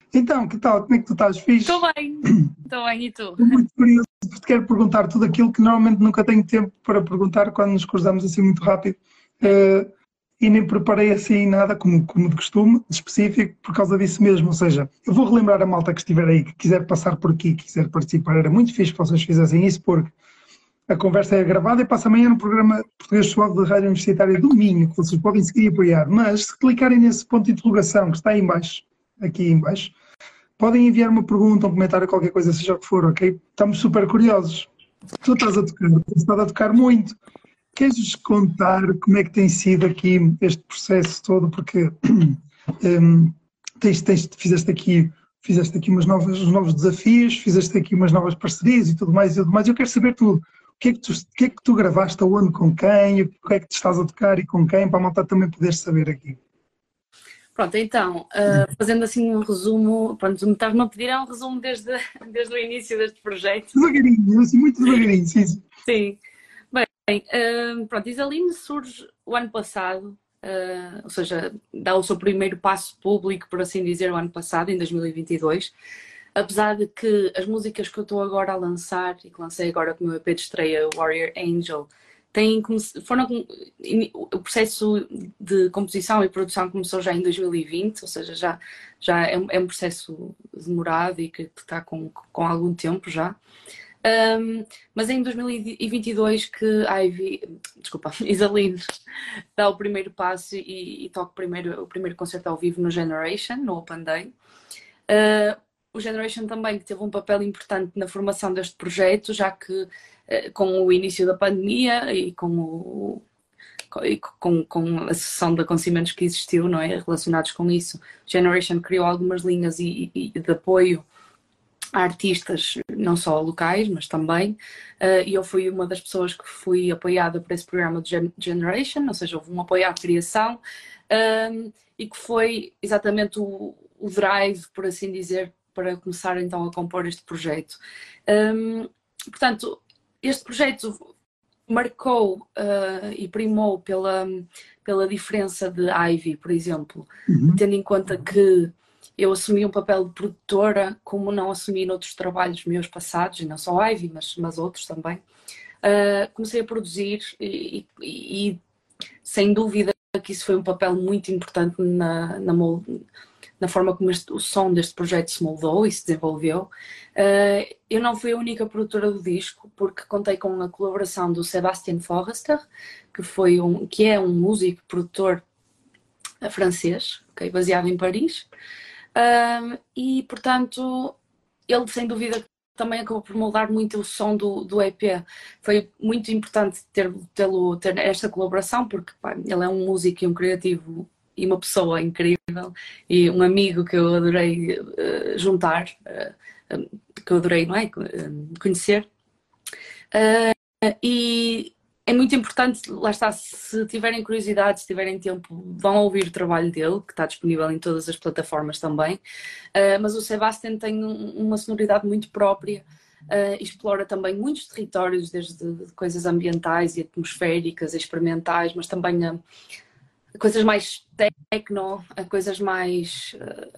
Então, que tal? Como é que tu estás? Fixe? Estou bem, e tu? Estou muito curioso porque te quero perguntar tudo aquilo que normalmente nunca tenho tempo para perguntar quando nos cruzamos assim muito rápido. Eh, e nem preparei assim nada, como de costume, de específico, por causa disso mesmo. Ou seja, eu vou relembrar a malta que estiver aí, que quiser passar por aqui, que quiser participar. Era muito fixe que vocês fizessem isso, porque a conversa é gravada e passa amanhã no programa Português Suave da Rádio Universitária do Minho, que vocês podem seguir e apoiar. Mas se clicarem nesse ponto de interrogação que está aí em baixo, aqui em baixo, podem enviar uma pergunta, um comentário, qualquer coisa, seja o que for, ok? Estamos super curiosos. Tu estás a tocar, tens estado a tocar muito. Queres contar como é que tem sido aqui este processo todo? Porque fizeste aqui uns novos desafios, fizeste aqui umas novas parcerias e tudo mais e tudo mais. Eu quero saber tudo. O que é que tu gravaste, aonde, com quem, o que é que te estás a tocar e com quem, para a malta também poder saber aqui. Pronto, então, fazendo assim um resumo, pronto, me estás-me a pedir um resumo desde o início deste projeto. Devagarinho, assim, muito devagarinho, sim. Sim. Bem, pronto, Isaline surge o ano passado, ou seja, dá o seu primeiro passo público, por assim dizer, o ano passado, em 2022. Apesar de que as músicas que eu estou agora a lançar, e que lancei agora com o meu EP de estreia, Warrior Angel, o processo de composição e produção começou já em 2020, ou seja, já é um processo demorado e que está com algum tempo já. Mas em 2022 que Isaline dá o primeiro passo e toca o primeiro concerto ao vivo no Generation, no Open Day. O Generation também que teve um papel importante na formação deste projeto, já que com o início da pandemia e com a sessão de acontecimentos que existiu, não é, relacionados com isso, o Generation criou algumas linhas de apoio a artistas, não só locais, mas também, e eu fui uma das pessoas que fui apoiada por esse programa de Generation, ou seja, houve um apoio à criação, e que foi exatamente o drive, por assim dizer, para começar então a compor este projeto. Portanto, este projeto marcou e primou pela diferença de Ivy, por exemplo, tendo em conta que eu assumi um papel de produtora, como não assumi noutros trabalhos meus passados, e não só Ivy, mas outros também. Comecei a produzir e sem dúvida que isso foi um papel muito importante na forma como o som deste projeto se moldou e se desenvolveu. Eu não fui a única produtora do disco, porque contei com a colaboração do Sébastien Forrester, que é um músico produtor francês, okay, baseado em Paris. E, portanto, ele sem dúvida também acabou por moldar muito o som do EP. Foi muito importante ter esta colaboração, porque ele é um músico e um criativo e uma pessoa incrível e um amigo que eu adorei juntar, que eu adorei, não é? Conhecer. E é muito importante, lá está, se tiverem curiosidade, se tiverem tempo, vão ouvir o trabalho dele, que está disponível em todas as plataformas também. Mas o Sebastian tem uma sonoridade muito própria, explora também muitos territórios, desde coisas ambientais e atmosféricas, experimentais, mas também coisas mais techno, coisas mais...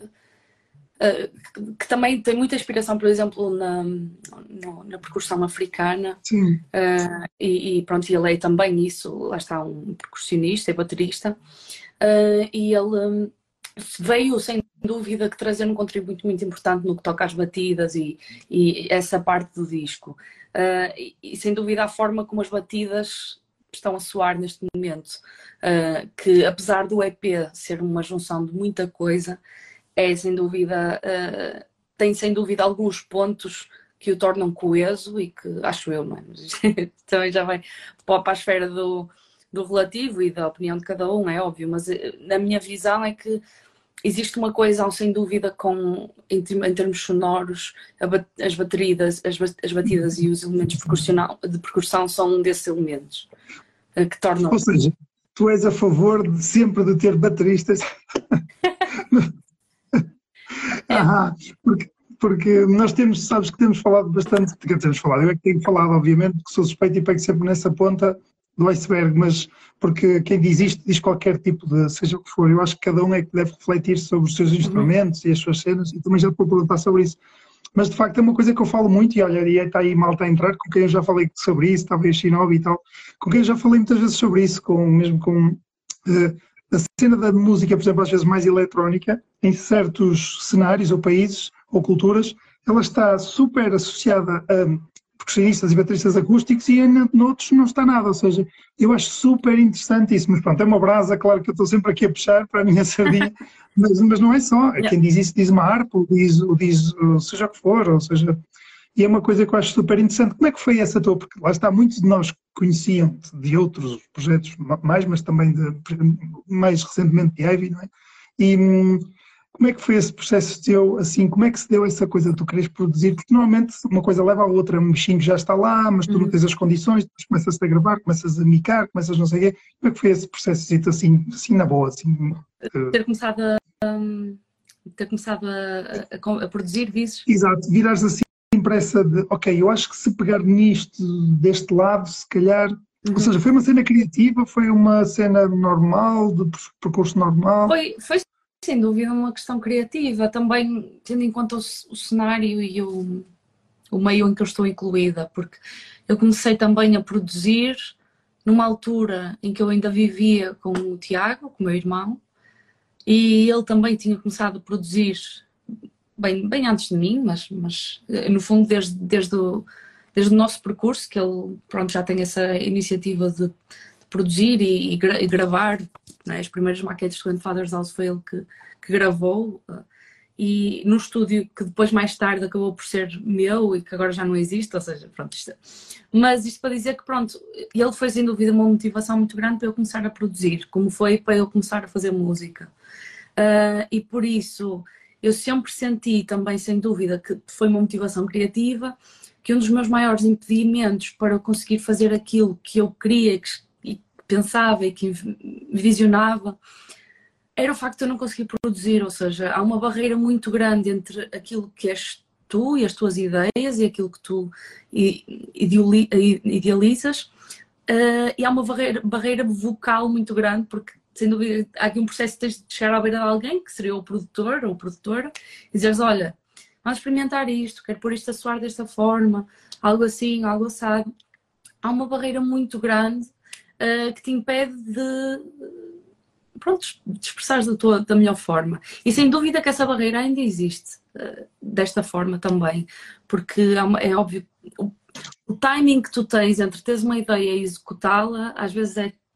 que também tem muita inspiração, por exemplo, na percussão africana. Sim. E pronto, ele é também isso, lá está, um percussionista e baterista, e ele veio sem dúvida que trazer um contributo muito importante no que toca às batidas e essa parte do disco, e sem dúvida a forma como as batidas estão a soar neste momento, que apesar do EP ser uma junção de muita coisa, sem dúvida, tem sem dúvida alguns pontos que o tornam coeso e que, acho eu, não é? Também já vai para a esfera do relativo e da opinião de cada um, é óbvio, mas na minha visão é que existe uma coesão sem dúvida em termos sonoros, as batidas e os elementos de percussão são um desses elementos que tornam... Ou seja, tu és a favor sempre de ter bateristas... porque nós sabes que temos falado bastante, eu é que tenho falado, obviamente, que sou suspeito e pego sempre nessa ponta do iceberg, mas porque quem diz isto diz qualquer tipo de, seja o que for, eu acho que cada um é que deve refletir sobre os seus instrumentos e as suas cenas, e também já te vou perguntar sobre isso. Mas de facto é uma coisa que eu falo muito, e olha, e está aí malta a entrar, com quem eu já falei sobre isso, talvez Shinobi e tal, com quem eu já falei muitas vezes sobre isso, mesmo com a cena da música, por exemplo, às vezes mais eletrónica, em certos cenários ou países ou culturas, ela está super associada a percussionistas e bateristas acústicos e noutros não está nada, ou seja, eu acho super interessante isso, mas pronto, é uma brasa, claro que eu estou sempre aqui a puxar para a minha sardinha, mas não é só, Yeah. quem diz isso diz uma harpa, diz seja o que for, ou seja, e é uma coisa que eu acho super interessante. Como é que foi essa tua? Porque lá está, muitos de nós conheciam de outros projetos mais, mas também mais recentemente de Ivy, não é? E como é que foi esse processo teu, assim, como é que se deu essa coisa de tu queres produzir? Porque normalmente uma coisa leva à outra, um bichinho já está lá, mas tu não tens as condições, depois começas a gravar, começas a micar, começas não sei o quê. Como é que foi esse processo assim na boa, assim? Ter começado a produzir, dizes? Exato, virares assim para essa de, ok, eu acho que se pegar nisto deste lado, se calhar, ou seja, foi uma cena criativa, foi uma cena normal, de percurso normal? Foi sem dúvida uma questão criativa, também tendo em conta o cenário e o meio em que eu estou incluída, porque eu comecei também a produzir numa altura em que eu ainda vivia com o Tiago, com o meu irmão, e ele também tinha começado a produzir bem antes de mim, mas no fundo desde o nosso percurso, que ele pronto, já tem essa iniciativa de produzir e gravar, né? As primeiras maquetes do Grandfather's House foi ele que gravou, e no estúdio que depois mais tarde acabou por ser meu e que agora já não existe, ou seja, pronto, mas isto para dizer que pronto, ele foi sem dúvida uma motivação muito grande para eu começar a produzir, como foi para eu começar a fazer música. E por isso eu sempre senti também, sem dúvida, que foi uma motivação criativa, que um dos meus maiores impedimentos para eu conseguir fazer aquilo que eu queria e pensava e que visionava era o facto de eu não conseguir produzir, ou seja, há uma barreira muito grande entre aquilo que és tu e as tuas ideias e aquilo que tu idealizas, e há uma barreira vocal muito grande, porque sem dúvida há aqui um processo de tens de chegar à beira de alguém, que seria o produtor ou a produtora, e dizeres, olha, vamos experimentar isto, quero pôr isto a soar desta forma, algo assim, algo assado. Há uma barreira muito grande que te impede pronto, de expressares da melhor forma. E sem dúvida que essa barreira ainda existe desta forma também, porque é óbvio, o timing que tu tens entre teres uma ideia e executá-la, às vezes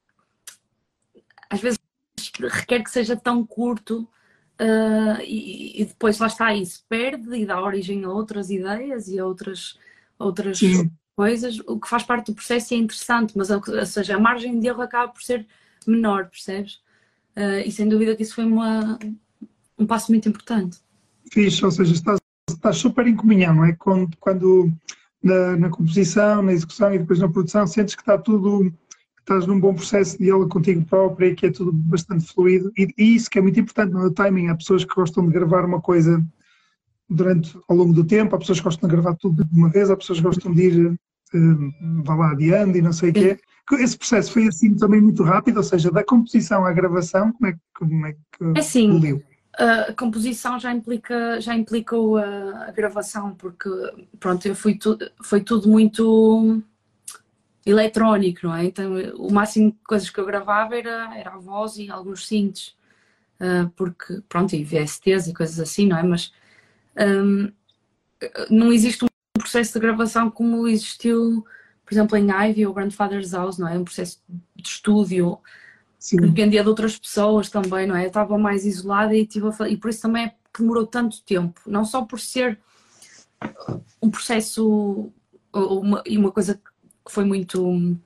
requer que seja tão curto, e depois lá está, isso perde e dá origem a outras ideias e a outras coisas, o que faz parte do processo é interessante, mas ou seja, a margem de erro acaba por ser menor, percebes? E sem dúvida que isso foi um passo muito importante. Fixe, ou seja, estás super em comunhão, não é? Quando na composição, na execução e depois na produção, sentes que está tudo, que estás num bom processo de diálogo contigo próprio e que é tudo bastante fluido. E isso que é muito importante no timing. Há pessoas que gostam de gravar uma coisa ao longo do tempo, há pessoas que gostam de gravar tudo de uma vez, há pessoas que gostam de ir, vá lá adiando e não sei o quê. Esse processo foi assim também muito rápido, ou seja, da composição à gravação, como é que É assim, fluiu? a composição já implica a gravação, porque pronto, foi tudo muito eletrónico, não é? Então o máximo de coisas que eu gravava era a voz e alguns synths, porque pronto, e VSTs e coisas assim, não é? Mas não existe um processo de gravação como existiu, por exemplo, em Ivy ou Grandfather's House, não é? Um processo de estúdio. Sim. Que dependia de outras pessoas também, não é? Eu estava mais isolada e por isso também é que demorou tanto tempo, não só por ser um processo e uma coisa que foi muito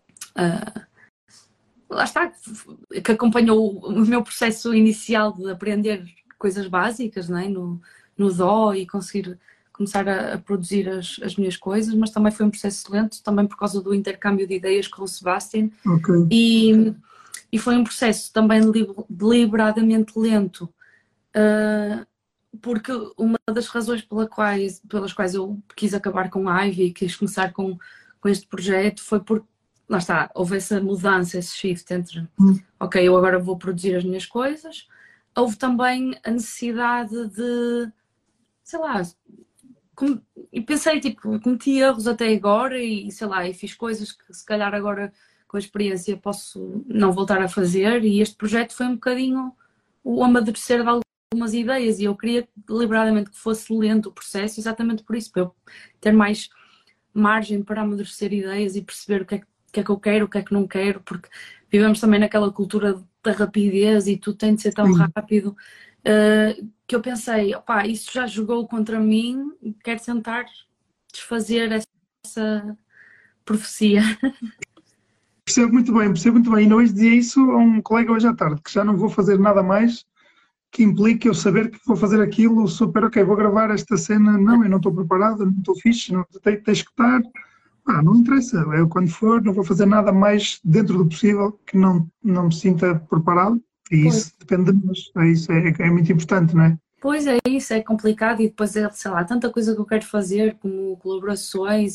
lá está, que acompanhou o meu processo inicial de aprender coisas básicas, não é? No Dó e conseguir começar a produzir as minhas coisas, mas também foi um processo lento, também por causa do intercâmbio de ideias com o Sebastian. Okay. E foi um processo também deliberadamente lento, porque uma das razões pelas quais eu quis acabar com a Ivy e quis começar com este projeto foi porque lá está, houve essa mudança, esse shift entre, ok, eu agora vou produzir as minhas coisas. Houve também a necessidade de, sei lá, e pensei, tipo, cometi erros até agora e sei lá, e fiz coisas que se calhar agora com a experiência posso não voltar a fazer, e este projeto foi um bocadinho o amadurecer de algumas ideias, e eu queria deliberadamente que fosse lento o processo, exatamente por isso, para eu ter mais margem para amadurecer ideias e perceber o que é que eu quero, o que é que não quero, porque vivemos também naquela cultura da rapidez e tudo tem de ser tão rápido, que eu pensei, opá, isso já jogou contra mim, quero tentar desfazer essa profecia. Percebo muito bem, percebo muito bem. E não hoje dizia isso a um colega hoje à tarde, que já não vou fazer nada mais que implique eu saber que vou fazer aquilo super, ok, vou gravar esta cena, não, eu não estou preparado, não estou fixe, não, tens que estar. Não interessa, eu quando for não vou fazer nada mais dentro do possível que não me sinta preparado, e Pois. isso depende de nós, isso é muito importante, não é? Pois é, isso é complicado, e depois é, sei lá, tanta coisa que eu quero fazer, como colaborações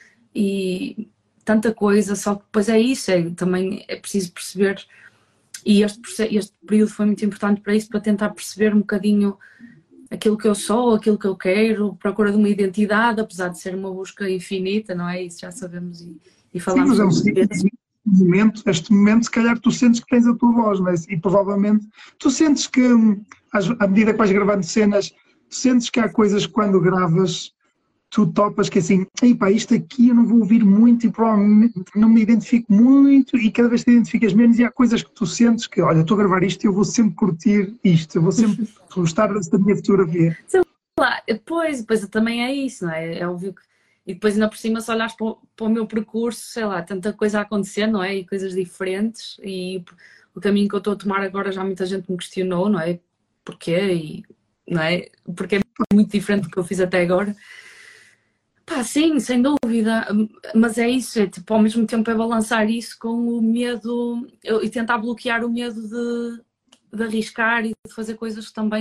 e tanta coisa, só que depois é isso, também é preciso perceber, e este período foi muito importante para isso, para tentar perceber um bocadinho aquilo que eu sou, aquilo que eu quero, procura de uma identidade, apesar de ser uma busca infinita, não é? Isso já sabemos e Sim, falamos mas é um sobre isso. momento, este momento, se calhar tu sentes que tens a tua voz, não é? E provavelmente tu sentes que, à medida que vais gravando cenas, tu sentes que há coisas que quando gravas tu topas que assim, epá, isto aqui eu não vou ouvir muito e provavelmente não me identifico muito, e cada vez te identificas menos, e há coisas que tu sentes que, olha, estou a gravar isto e eu vou sempre curtir isto, eu vou sempre gostar desta minha fotografia. Lá, depois também é isso, não é? É óbvio que. E depois ainda por cima, se olhares para o meu percurso, sei lá, tanta coisa a acontecer, não é? E coisas diferentes, e o caminho que eu estou a tomar agora já muita gente me questionou, não é? Porquê? Não é? Porque é muito diferente do que eu fiz até agora. Pá, sim, sem dúvida, mas é isso, é tipo, ao mesmo tempo é balançar isso com o medo e tentar bloquear o medo de arriscar e de fazer coisas também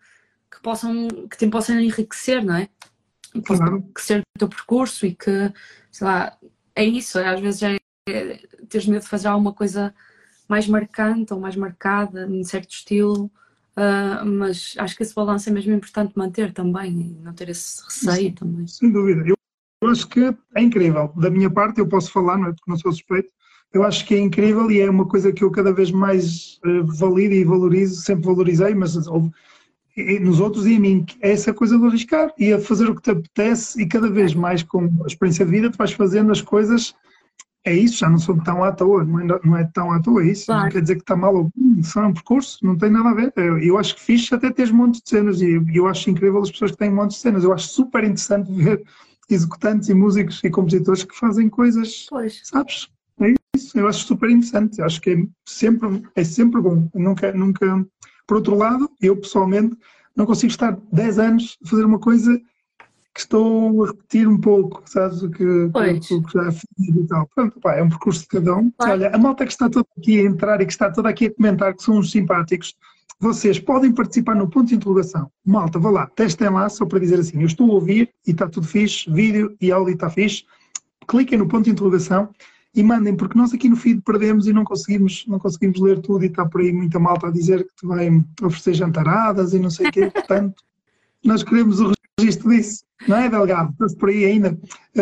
que te possam enriquecer, não é? E que possam Claro. enriquecer o teu percurso e que, sei lá, é isso, às vezes teres medo de fazer alguma coisa mais marcante ou mais marcada, num certo estilo, mas acho que esse balanço é mesmo importante manter também, e não ter esse receio também. Sem dúvida. Eu acho que é incrível. Da minha parte, eu posso falar, não é? Porque não sou suspeito. Eu acho que é incrível e é uma coisa que eu cada vez mais valido e valorizo, sempre valorizei, mas nos outros e em mim, que é essa coisa de arriscar e a fazer o que te apetece, e cada vez mais com a experiência de vida tu vais fazendo as coisas. É isso, já não sou tão à toa, não é tão à toa, é isso. Claro. Não quer dizer que está mal ou só é um percurso, não tem nada a ver. Eu acho que fixe até teres montes de cenas, e eu acho incrível as pessoas que têm montes de cenas. Eu acho super interessante ver executantes e músicos e compositores que fazem coisas, sabes? É isso, eu acho super interessante. Eu acho que é sempre bom. Nunca, por outro lado, eu pessoalmente não consigo estar 10 anos a fazer uma coisa que estou a repetir um pouco, sabes, o que já fiz e tal. Pronto, pá, é um percurso de cada um. Claro. Olha, a malta que está toda aqui a entrar e que está toda aqui a comentar que são uns simpáticos, vocês podem participar no ponto de interrogação. Malta, vá lá, testem lá, só para dizer assim, eu estou a ouvir e está tudo fixe, vídeo e áudio está fixe. Cliquem no ponto de interrogação e mandem, porque nós aqui no feed perdemos e não conseguimos ler tudo, e está por aí muita malta a dizer que te vai oferecer jantaradas e não sei o quê, portanto, nós queremos o registro disso, não é, Delgado? Estás por aí ainda?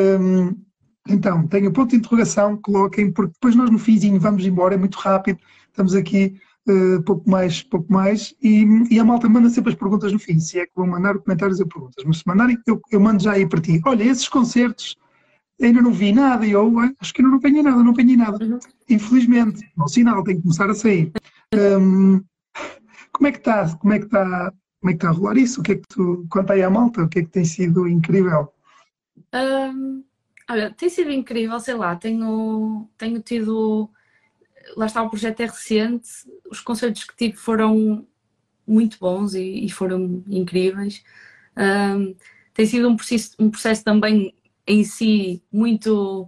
Então, tenho ponto de interrogação, coloquem, porque depois nós no finzinho vamos embora, é muito rápido, estamos aqui pouco mais, e a malta manda sempre as perguntas no fim, se é que vão mandar comentários ou perguntas, mas se mandarem, eu mando já aí para ti. Olha, esses concertos, ainda não vi nada, e eu acho que ainda não apanhei nada. Uhum. Infelizmente, o sinal tem que começar a sair. Como é que está a rolar isso? O que é que tu, quanto aí à malta, o que é que tem sido incrível? Olha, tem sido incrível, sei lá, tenho tido, lá está, o projeto é recente, os concertos que tive foram muito bons e foram incríveis. Tem sido um processo também em si muito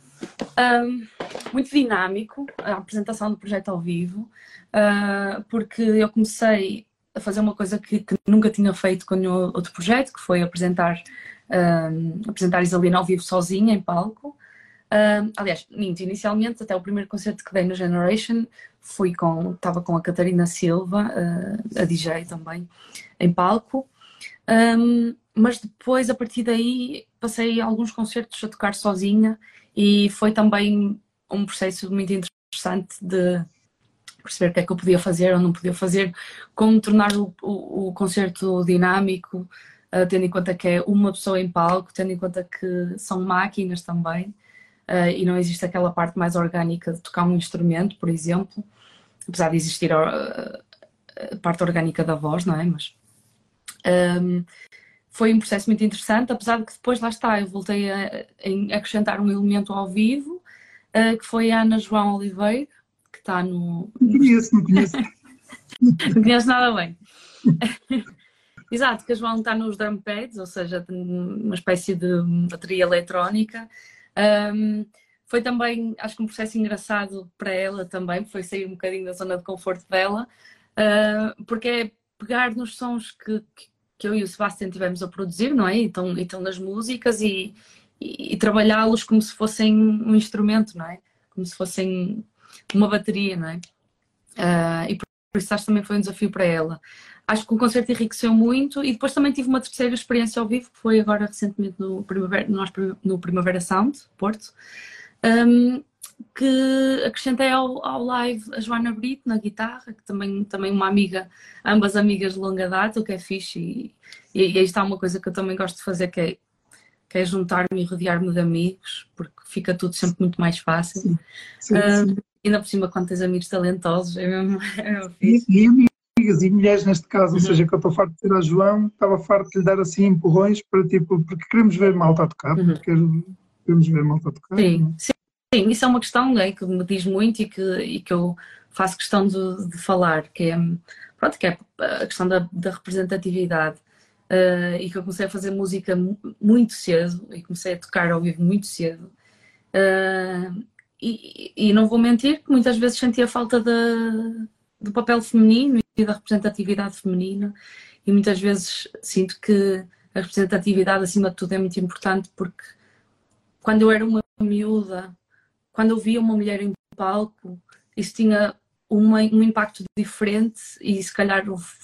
dinâmico, a apresentação do projeto ao vivo, porque eu comecei a fazer uma coisa que nunca tinha feito com nenhum outro projeto, que foi apresentar Isalina ao vivo sozinha em palco, Aliás, minto, inicialmente, até o primeiro concerto que dei no Generation, estava com a Catarina Silva, a DJ também, em palco. Mas depois, a partir daí, passei alguns concertos a tocar sozinha e foi também um processo muito interessante de perceber o que é que eu podia fazer ou não podia fazer, como tornar o concerto dinâmico, tendo em conta que é uma pessoa em palco, tendo em conta que são máquinas também, e não existe aquela parte mais orgânica de tocar um instrumento, por exemplo, apesar de existir a parte orgânica da voz, não é? Mas foi um processo muito interessante, apesar de que depois, lá está, eu voltei a acrescentar um elemento ao vivo, que foi a Ana João Oliveira, que está no... Não conheço. Não conheço nada bem. Exato, que a João está nos drum pads, ou seja, uma espécie de bateria eletrónica. Foi também, acho que um processo engraçado para ela também, foi sair um bocadinho da zona de conforto dela, porque é pegar nos sons que eu e o Sebastian tivemos a produzir, não é? Então nas músicas e trabalhá-los como se fossem um instrumento, não é? Como se fossem uma bateria, não é? E por isso acho que também foi um desafio para ela. Acho que o concerto enriqueceu muito e depois também tive uma terceira experiência ao vivo, que foi agora recentemente no Primavera Sound, Porto, que acrescentei ao live a Joana Brito na guitarra, que também uma amiga, ambas amigas de longa data, o que é fixe, e aí está uma coisa que eu também gosto de fazer, que é juntar-me e rodear-me de amigos, porque fica tudo sempre muito mais fácil. Sim. Ainda por cima, quando tens amigos talentosos, é mesmo fixe. E amigas e mulheres neste caso, ou seja, que eu estou farto de ter a João, estava farto de lhe dar assim empurrões para tipo, porque queremos ver malta a tocar, queremos ver malta a tocar. Sim, sim, isso é uma questão, né, que me diz muito e que eu faço questão de falar, que é, pronto, que é a questão da representatividade. E que eu comecei a fazer música muito cedo e comecei a tocar ao vivo muito cedo. E não vou mentir que muitas vezes sentia falta do papel feminino e da representatividade feminina, e muitas vezes sinto que a representatividade acima de tudo é muito importante, porque quando eu era uma miúda, quando eu via uma mulher em palco, isso tinha um impacto diferente, e se calhar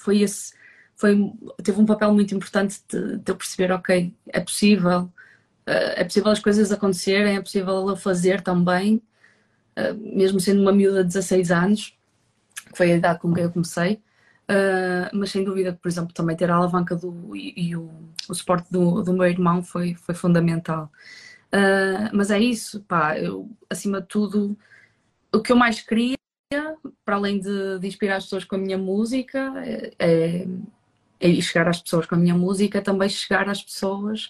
teve um papel muito importante de eu perceber, ok, é possível as coisas acontecerem, é possível eu fazer também, mesmo sendo uma miúda de 16 anos, que foi a idade com que eu comecei, mas sem dúvida, por exemplo, também ter a alavanca e o suporte do meu irmão foi fundamental. Mas é isso, pá, eu, acima de tudo, o que eu mais queria, para além de inspirar as pessoas com a minha música, é chegar às pessoas com a minha música, também chegar às pessoas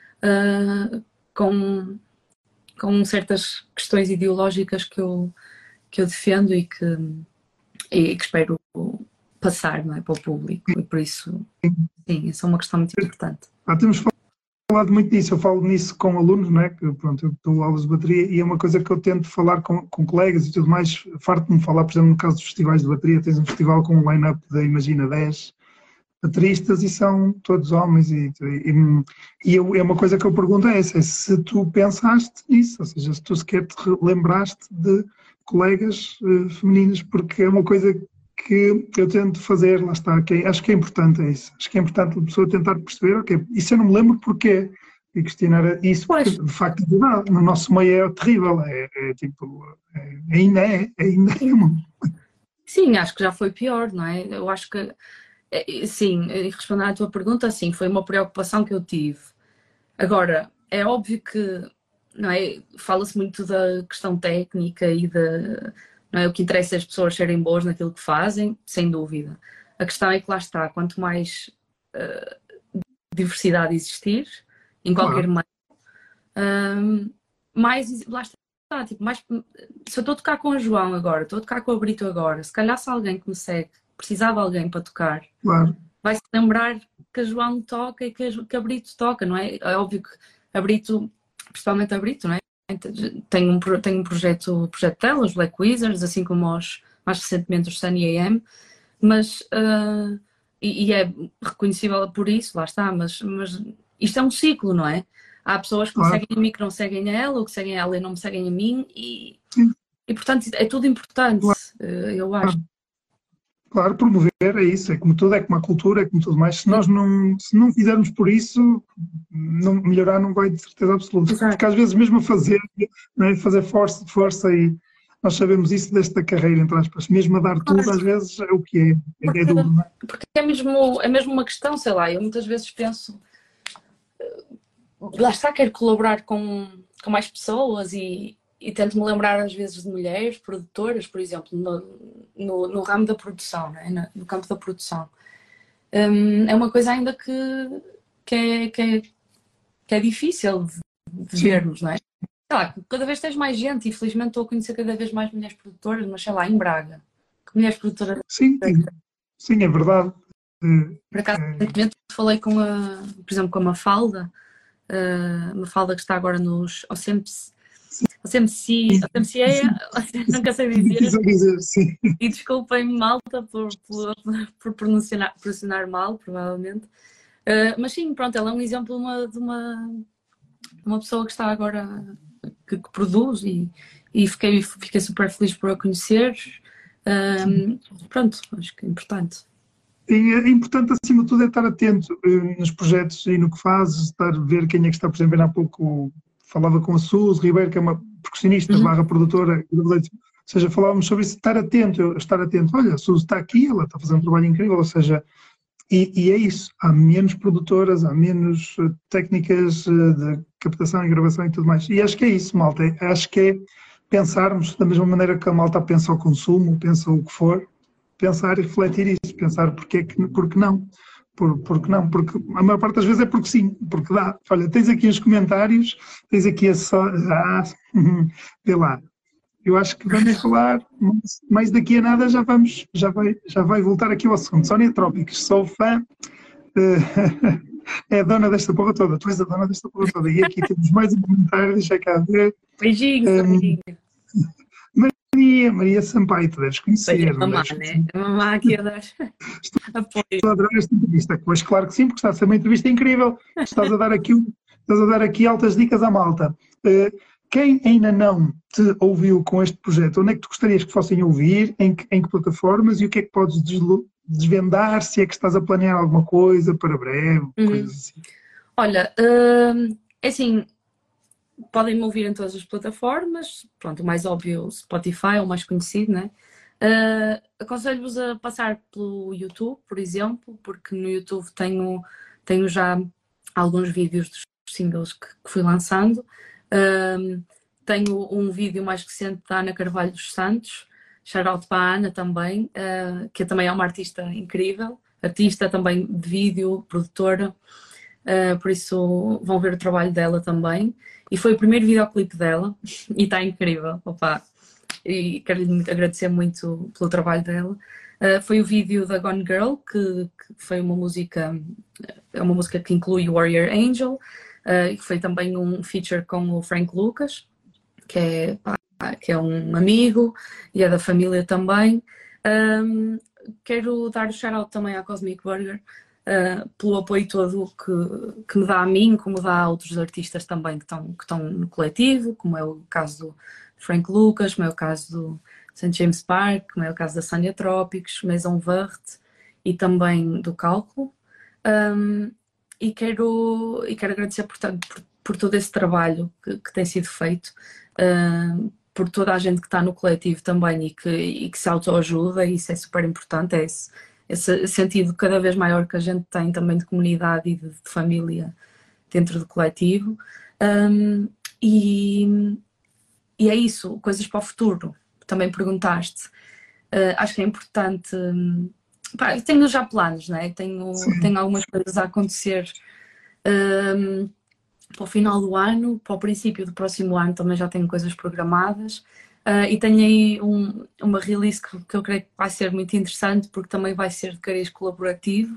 com certas questões ideológicas que eu defendo e que espero passar, não é, para o público, e por isso, sim, isso é uma questão muito importante. Temos falado muito disso, eu falo nisso com alunos, não é? Que, pronto, eu dou aulas de bateria e é uma coisa que eu tento falar com colegas e tudo mais, farto-me falar, por exemplo, no caso dos festivais de bateria, tens um festival com um line-up de, imagina, 10 bateristas e são todos homens é uma coisa que eu pergunto é essa, é se tu pensaste nisso, ou seja, se tu sequer te lembraste de colegas femininas, porque é uma coisa que eu tento fazer, lá está, acho que é importante isso, acho que é importante a pessoa tentar perceber, ok, isso eu não me lembro porquê, e questionar isso, porque de facto no nosso meio é terrível, ainda é. Sim, acho que já foi pior, não é? Eu acho que sim, respondendo à tua pergunta, sim, foi uma preocupação que eu tive. Agora, é óbvio que, não é, fala-se muito da questão técnica não é, o que interessa é as pessoas serem boas naquilo que fazem, sem dúvida. A questão é que lá está, quanto mais diversidade existir, em qualquer meio, mais, lá está, tipo, mais, se eu estou a tocar com a João agora, estou a tocar com a Brito agora, se calhar se alguém que me segue precisar de alguém para tocar, vai-se lembrar que a João toca e que a Brito toca, não é? É óbvio que a Brito, principalmente a Brito, não é? Tem um projeto dela, os Black Wizards, assim como mais recentemente os Sunny AM, mas e é reconhecível por isso, lá está, mas isto é um ciclo, não é? há pessoas que me Claro, seguem a mim que não seguem a ela, ou que seguem a ela e não me seguem a mim, sim, e portanto é tudo importante, claro, eu acho. claro. Claro, promover é isso, é como tudo, é como a cultura, é como tudo mais. Se não fizermos por isso, não, melhorar não vai de certeza absoluta. Porque Exato. às vezes mesmo a fazer, não é? Fazer força e nós sabemos isso desta carreira, entre aspas, mesmo a dar tudo, Claro, às vezes é o que é porque, duro, não é? porque é mesmo uma questão, sei lá, eu muitas vezes penso, lá está, quero colaborar com mais pessoas e tento-me lembrar às vezes de mulheres produtoras, por exemplo, no ramo da produção, né? No campo da produção. É uma coisa ainda que, é, que, é, que é difícil de Sim, vermos, não é? Sei lá, cada vez tens mais gente e felizmente estou a conhecer cada vez mais mulheres produtoras, mas sei lá, em Braga, que mulheres produtoras sim, é que tem? sim, é verdade. Por acaso, Eh, recentemente falei por exemplo, com a Mafalda, uma falda que está agora ao sim, CMCA, sim, nunca sei sim, dizer, quis dizer, sim. e desculpem-me, malta, por pronunciar mal, provavelmente. Mas sim, pronto, ela é um exemplo de uma pessoa que está agora, que produz, e fiquei super feliz por a conhecer. Pronto, acho que é importante. E é importante, acima de tudo, é estar atento nos projetos e no que fazes, estar a ver quem é que está, por exemplo, há pouco falava com a Suzy Ribeiro, que é uma percussionista Uhum, barra produtora de leite. Ou seja, falávamos sobre isso, estar atento. Olha, a Suzy está aqui, ela está fazendo um trabalho incrível, ou seja, e é isso, há menos produtoras, há menos técnicas de captação e gravação e tudo mais. E acho que é isso, malta, acho que é pensarmos da mesma maneira que a malta pensa o consumo, pensa o que for, pensar e refletir isso, pensar porque não. Porque não? Porque a maior parte das vezes é porque sim, porque dá. Olha, tens aqui os comentários, tens aqui a só. Vê lá. Eu acho que vamos falar, mais daqui a nada já vai voltar aqui ao assunto. Sónia Trópicos, sou fã, é a dona desta porra toda, tu és a dona desta porra toda. E aqui temos mais um comentário, deixa cá ver. beijinhos, Um, amiguinho. Maria Sampaio, tu deves Pois é, conhecer, não mamá, deves né? conhecer. A mamá aqui a dar apoio. Estou a adorar esta entrevista. Pois claro que sim, porque está a ser uma entrevista incrível. Estás a dar aqui altas dicas à malta. Quem ainda não te ouviu com este projeto, onde é que tu gostarias que fossem ouvir, em que plataformas e o que é que podes desvendar, se é que estás a planear alguma coisa para breve, coisas Uhum. assim. Olha, é assim, podem-me ouvir em todas as plataformas. Pronto, o mais óbvio, o Spotify é o mais conhecido, né? Aconselho-vos a passar pelo YouTube, por exemplo, porque no YouTube tenho já alguns vídeos dos singles que fui lançando. Tenho um vídeo mais recente da Ana Carvalho dos Santos, shout-out para a Ana também, que também é uma artista incrível, artista também de vídeo, produtora. Por isso vão ver o trabalho dela também. E foi o primeiro videoclipe dela e está incrível, opa. E quero-lhe agradecer muito pelo trabalho dela. Foi o vídeo da Gone Girl, que foi é uma música que inclui Warrior Angel, e foi também um feature com o Frank Lucas, que é um amigo e é da família também. Quero dar o shout-out também à Cosmic Burger, pelo apoio todo que me dá a mim, como dá a outros artistas também que estão no coletivo, como é o caso do Frank Lucas, como é o caso do St. James Park, como é o caso da Sânia Trópicos, Maison Verte e também do Cálculo. E quero agradecer, portanto, por todo esse trabalho que tem sido feito, por toda a gente que está no coletivo também e que se autoajuda, e isso é super importante, é esse sentido cada vez maior que a gente tem também de comunidade e de família dentro do coletivo. E é isso, coisas para o futuro. Também perguntaste. Acho que é importante. Pá, eu tenho já planos, né? Tenho Sim, algumas coisas a acontecer para o final do ano, para o princípio do próximo ano também já tenho coisas programadas. E tenho aí uma release que eu creio que vai ser muito interessante, porque também vai ser de cariz colaborativo,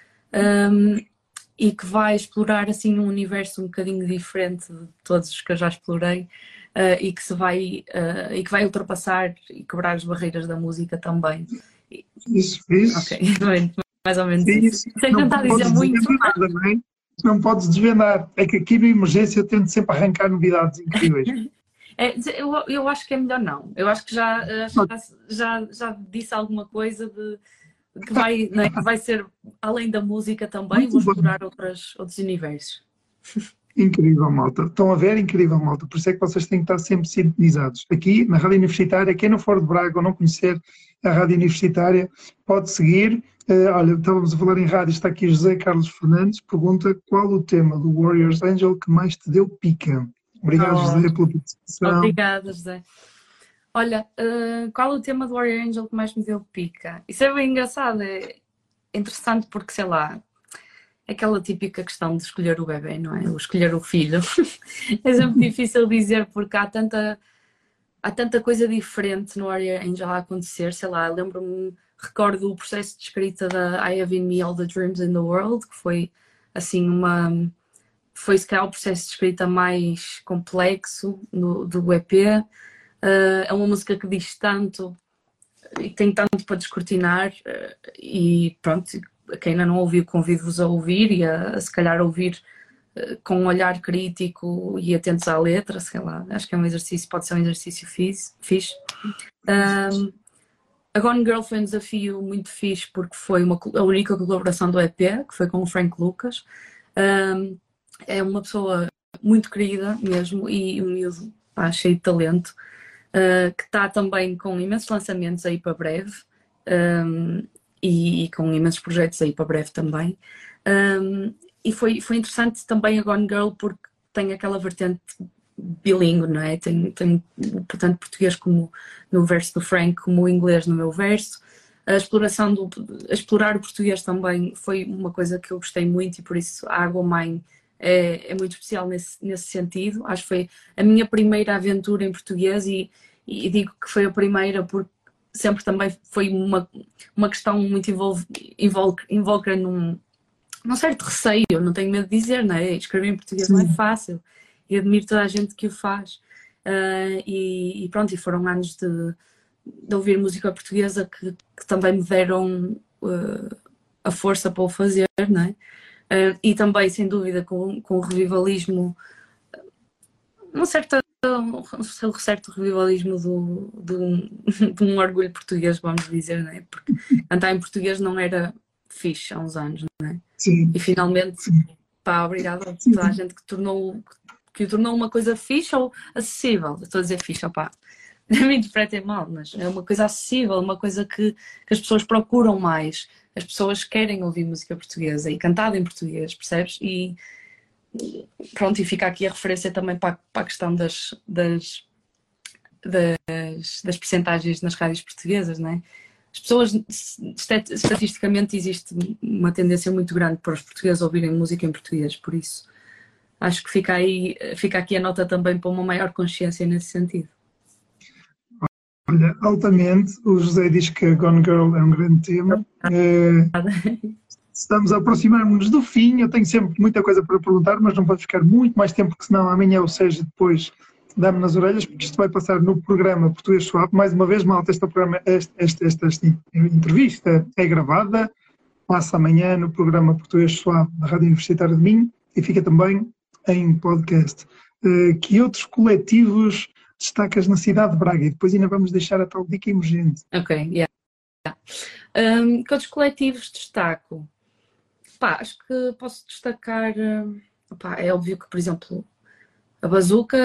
e que vai explorar assim um universo um bocadinho diferente de todos os que eu já explorei, e que vai ultrapassar e quebrar as barreiras da música também. Ok, isso, mais ou menos isso. isso. Sem Não tentar dizer podes dizer muito, nada, não é? não podes desvendar. É que aqui no Emergência eu tento sempre arrancar novidades incríveis. Eu acho que é melhor não. Eu acho que já disse alguma coisa que vai, né, que vai ser, além da música também, vou explorar outros universos. Incrível, malta. Estão a ver? Incrível, malta. Por isso é que vocês têm que estar sempre sintonizados. Aqui, na Rádio Universitária, quem não for de Braga ou não conhecer a Rádio Universitária, pode seguir. Olha, estávamos a falar em rádio, está aqui José Carlos Fernandes, pergunta qual o tema do Warriors Angel que mais te deu pica? Obrigado, José, pela participação. Obrigada, José. Olha, qual o tema do Warrior Angel que mais me deu pica? Isso é bem engraçado, é interessante porque, sei lá, aquela típica questão de escolher o bebê, não é? Ou escolher o filho. É sempre difícil dizer porque há tanta coisa diferente no Warrior Angel a acontecer, sei lá, recordo o processo de escrita da I Have In Me All The Dreams In The World, que foi assim foi se calhar o processo de escrita mais complexo do EP. É uma música que diz tanto e tem tanto para descortinar e pronto, quem ainda não ouviu convido-vos a ouvir e a se calhar ouvir com um olhar crítico e atentos à letra, sei lá, acho que é um exercício, pode ser um exercício fixe. A Gone Girl foi um desafio muito fixe porque foi a única colaboração do EP, que foi com o Frank Lucas. É uma pessoa muito querida mesmo e um miúdo cheio de talento, que está também com imensos lançamentos aí para breve e com imensos projetos aí para breve também. E foi interessante também a Gone Girl porque tem aquela vertente bilíngue, não é? Tem tanto português como no verso do Frank, como o inglês no meu verso. Explorar o português também foi uma coisa que eu gostei muito e por isso a Água Mãe é muito especial nesse sentido. Acho que foi a minha primeira aventura em português e digo que foi a primeira porque sempre também foi uma questão muito involucra num certo receio, não tenho medo de dizer, não é? Escrever em português não é fácil e admiro toda a gente que o faz. E pronto, e foram anos de ouvir música portuguesa que também me deram a força para o fazer, não é? E também, sem dúvida, com o revivalismo, um certo revivalismo de um orgulho português, vamos dizer, não é? Porque cantar em português não era fixe há uns anos, não é? Sim. E finalmente, pá, obrigada a toda a gente que o tornou uma coisa fixe ou acessível. Estou a dizer fixe, opá, não me interpretem mal, mas é uma coisa acessível, uma coisa que as pessoas procuram mais. As pessoas querem ouvir música portuguesa e cantada em português, percebes? E pronto, e fica aqui a referência também para a questão das percentagens nas rádios portuguesas, não é? As pessoas, estatisticamente, existe uma tendência muito grande para os portugueses ouvirem música em português, por isso acho que fica aqui a nota também para uma maior consciência nesse sentido. Olha, altamente, o José diz que a Gone Girl é um grande tema. Estamos a aproximar-nos do fim, eu tenho sempre muita coisa para perguntar, mas não pode ficar muito mais tempo, porque senão amanhã o Sérgio depois dá-me nas orelhas, porque isto vai passar no programa Português Suave. Mais uma vez, malta, esta entrevista é gravada, passa amanhã no programa Português Suave da Rádio Universitária de Minho e fica também em podcast. Que outros coletivos destacas na cidade de Braga? E depois ainda vamos deixar a tal dica emergente. Ok, yeah. Que outros coletivos destaco? Pá, acho que posso destacar... pá, é óbvio que, por exemplo, a Bazuca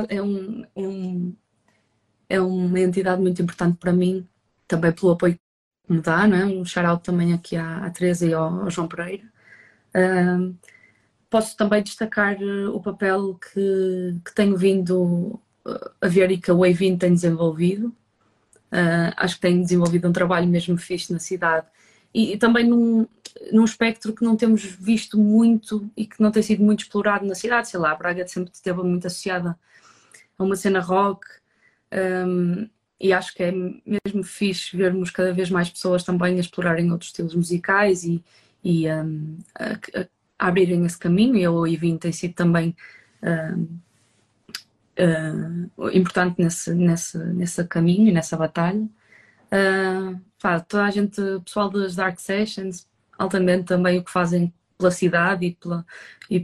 é uma entidade muito importante para mim, também pelo apoio que me dá, não é? Um shout-out também aqui à Teresa e ao João Pereira. Posso também destacar o papel que tenho vindo a ver e que a Wavin tem desenvolvido. Acho que tem desenvolvido um trabalho mesmo fixe na cidade e também num espectro que não temos visto muito e que não tem sido muito explorado na cidade. Sei lá, a Braga sempre esteve muito associada a uma cena rock e acho que é mesmo fixe vermos cada vez mais pessoas também a explorarem outros estilos musicais e a abrirem esse caminho, e a Wavin tem sido também importante nesse caminho e nessa batalha. Toda a gente, pessoal das Dark Sessions, altamente também o que fazem pela cidade e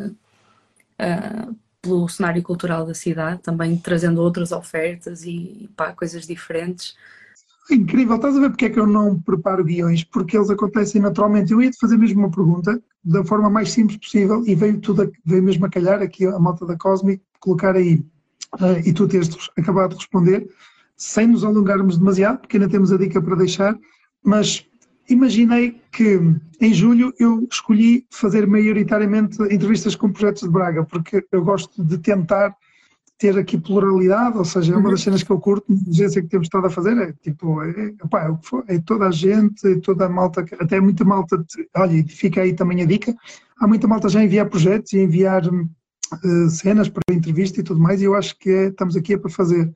pelo cenário cultural da cidade, também trazendo outras ofertas e pá, coisas diferentes. É incrível, estás a ver porque é que eu não preparo guiões? Porque eles acontecem naturalmente. Eu ia-te fazer mesmo uma pergunta, da forma mais simples possível, e veio tudo, veio mesmo a calhar aqui a malta da Cosmic, colocar aí, e tu teres acabado de responder, sem nos alongarmos demasiado, porque ainda temos a dica para deixar, mas imaginei que em julho eu escolhi fazer maioritariamente entrevistas com projetos de Braga, porque eu gosto de tentar ter aqui pluralidade, ou seja, é uma das cenas que eu curto na agência que temos estado a fazer, é tipo, opá, é toda a gente, é toda a malta, até muita malta, olha, e fica aí também a dica, há muita malta já a enviar projetos e a enviar cenas para entrevista e tudo mais, e eu acho que estamos aqui para fazer.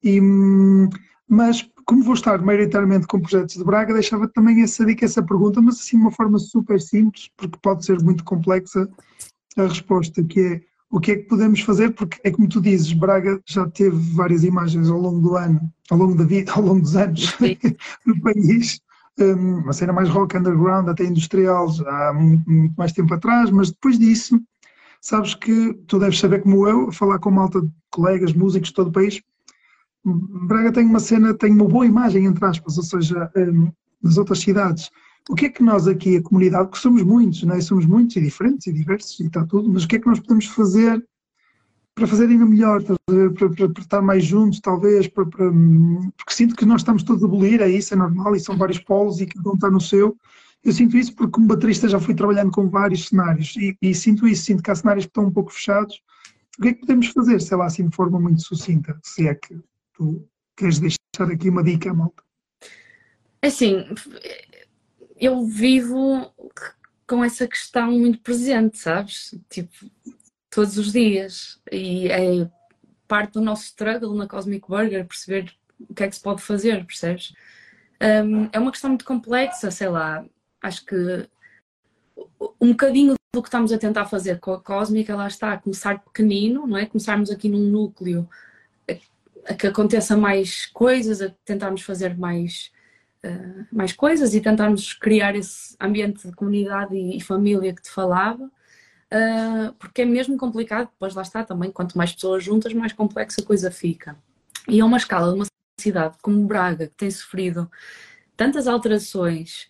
Mas como vou estar maioritariamente com projetos de Braga, deixava também essa dica, essa pergunta, mas assim de uma forma super simples, porque pode ser muito complexa a resposta, que é o que é que podemos fazer, porque é como tu dizes, Braga já teve várias imagens ao longo do ano, ao longo da vida, ao longo dos anos no país, uma cena mais rock underground, até industrial, já há muito mais tempo atrás, mas depois disso, sabes que tu deves saber como eu, a falar com malta de colegas, músicos de todo o país, Braga tem uma cena, tem uma boa imagem, entre aspas, ou seja, nas outras cidades. O que é que nós aqui, a comunidade, que somos muitos, não é? Somos muitos e diferentes e diversos e está tudo, mas o que é que nós podemos fazer para fazer ainda melhor, para estar mais juntos, talvez, porque sinto que nós estamos todos a abolir, é isso, é normal, e são vários polos e cada um está no seu. Eu sinto isso porque como baterista já fui trabalhando com vários cenários e sinto isso, sinto que há cenários que estão um pouco fechados. O que é que podemos fazer, sei lá, assim de forma muito sucinta, se é que tu queres deixar aqui uma dica, malta? Assim, eu vivo com essa questão muito presente, sabes? Tipo, todos os dias. E é parte do nosso struggle na Cosmic Burger, perceber o que é que se pode fazer, percebes? É uma questão muito complexa, sei lá. Acho que um bocadinho do que estamos a tentar fazer com a Cósmica, lá está, a começar pequenino, não é? Começarmos aqui num núcleo a que aconteça mais coisas, a tentarmos fazer mais coisas e tentarmos criar esse ambiente de comunidade e família que te falava, porque é mesmo complicado, depois lá está também, quanto mais pessoas juntas, mais complexa a coisa fica. E a uma escala de uma cidade como Braga, que tem sofrido tantas alterações,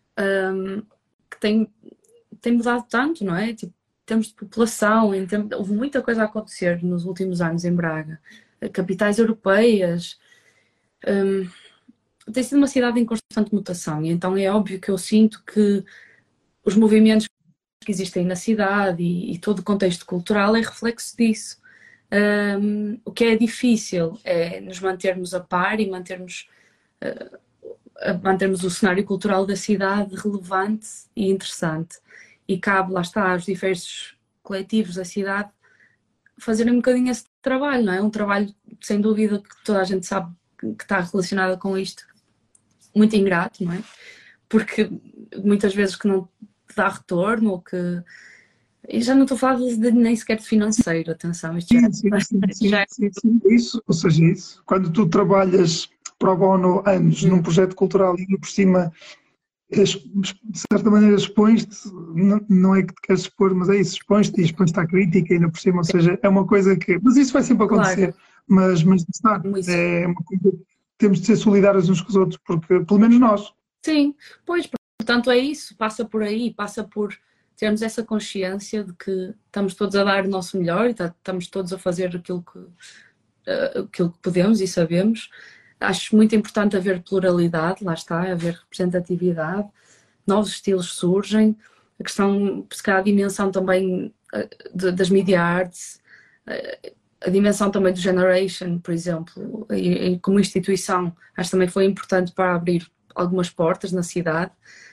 que tem mudado tanto, não é? Tipo, em termos de população, houve muita coisa a acontecer nos últimos anos em Braga. Capitais europeias. Tem sido uma cidade em constante mutação e então é óbvio que eu sinto que os movimentos que existem na cidade e todo o contexto cultural é reflexo disso. O que é difícil é nos mantermos a par e mantermos o cenário cultural da cidade relevante e interessante. E cabe, lá está, aos diversos coletivos da cidade fazerem um bocadinho esse trabalho, não é? Um trabalho, sem dúvida, que toda a gente sabe que está relacionado com isto, muito ingrato, não é? Porque muitas vezes que não te dá retorno ou que... E já não estou a falar nem sequer de financeiro, atenção, isto já é... Sim, isso, ou seja, isso. Quando tu trabalhas pro bono anos num projeto cultural e por cima, de certa maneira, expões-te, não é que te queres expor, mas é isso, expões-te e expões-te à crítica ainda por cima, ou seja, é uma coisa que... Mas isso vai sempre acontecer, claro. mas está, é uma coisa que temos de ser solidários uns com os outros, porque, pelo menos nós. Sim, pois, portanto é isso, passa por aí, passa por termos essa consciência de que estamos todos a dar o nosso melhor e estamos todos a fazer aquilo que podemos e sabemos. Acho muito importante haver pluralidade, lá está, haver representatividade, novos estilos surgem, a questão, se calhar a dimensão também das media arts, a dimensão também do Generation, por exemplo, e como instituição, acho que também foi importante para abrir algumas portas na cidade,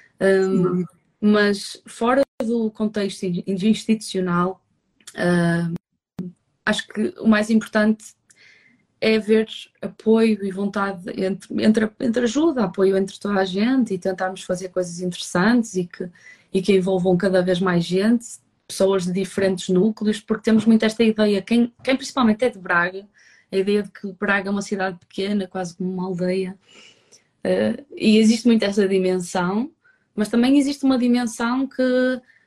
mas fora do contexto institucional, acho que o mais importante é haver apoio e vontade entre ajuda, apoio entre toda a gente e tentarmos fazer coisas interessantes e que envolvam cada vez mais gente, pessoas de diferentes núcleos, porque temos muito esta ideia, quem principalmente é de Braga, a ideia de que Braga é uma cidade pequena, quase como uma aldeia, e existe muito essa dimensão, mas também existe uma dimensão que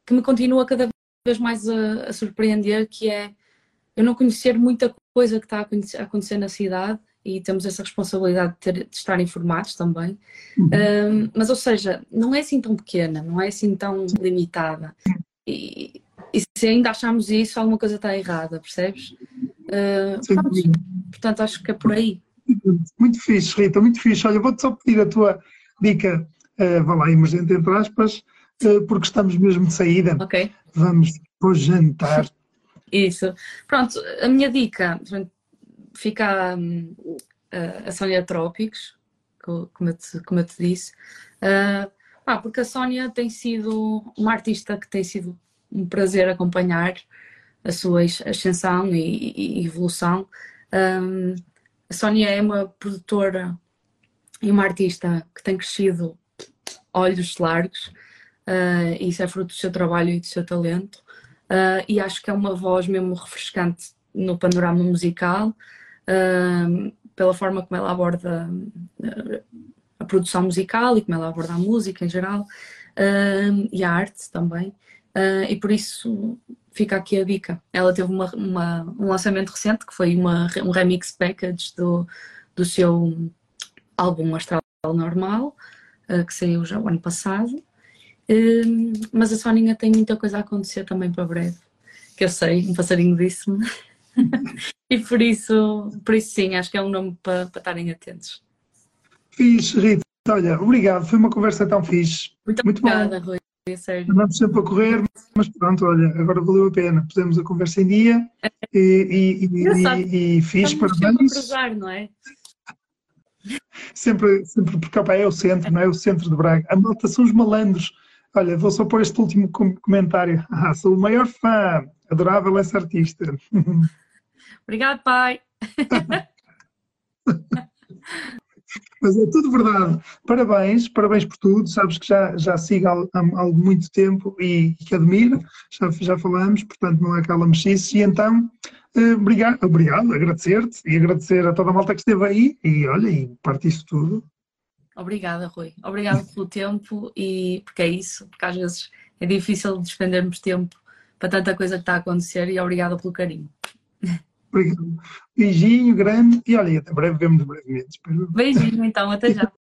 que me continua cada vez mais a surpreender, que é eu não conhecer muita coisa que está a acontecer na cidade, e temos essa responsabilidade de estar informados também. Mas, ou seja, não é assim tão pequena, não é assim tão limitada. E se ainda achamos isso, alguma coisa está errada, percebes? Portanto, acho que é por aí. Muito fixe, Rita, muito fixe. Olha, vou-te só pedir a tua dica, vá lá, emergente entre aspas, porque estamos mesmo de saída. Ok. Vamos para o jantar. Isso. Pronto, a minha dica, fica a Sónia Trópicos, como eu te disse, porque a Sónia tem sido uma artista que tem sido um prazer acompanhar a sua ascensão e evolução. A Sónia é uma produtora e uma artista que tem crescido olhos largos, e isso é fruto do seu trabalho e do seu talento, e acho que é uma voz mesmo refrescante no panorama musical, pela forma como ela aborda a produção musical e como ela aborda a música em geral, e a arte também, e por isso fica aqui a dica. Ela teve um lançamento recente que foi um remix package do seu álbum Astral Normal, que saiu já o ano passado, mas a Soninha tem muita coisa a acontecer também para breve, que eu sei, um passarinho disse-me. E por isso sim, acho que é um nome para estarem atentos. Fixe, Rita. Olha, obrigado. Foi uma conversa tão fixe. Muito obrigada, Rui. Sério. Andamos sempre a correr, mas pronto, olha, agora valeu a pena. Pusemos a conversa em dia e fixe, parabéns. Sempre a cruzar, não é? Sempre porque opa, é o centro, não é? O centro de Braga. A malta são os malandros. Olha, vou só pôr este último comentário. Sou o maior fã. Adorável essa artista. Obrigado, pai. Mas é tudo verdade. Parabéns por tudo. Sabes que já sigo há muito tempo e que admiro. Já falamos, portanto não é aquela mexice. E então, obrigado, agradecer-te e agradecer a toda a malta que esteve aí. E olha, e parte isto tudo. Obrigada, Rui. Obrigada pelo tempo, e porque é isso, porque às vezes é difícil despendermos tempo para tanta coisa que está a acontecer, e obrigada pelo carinho. Obrigado. Beijinho grande e olha, até breve, vemos brevemente. Beijinho então, até já.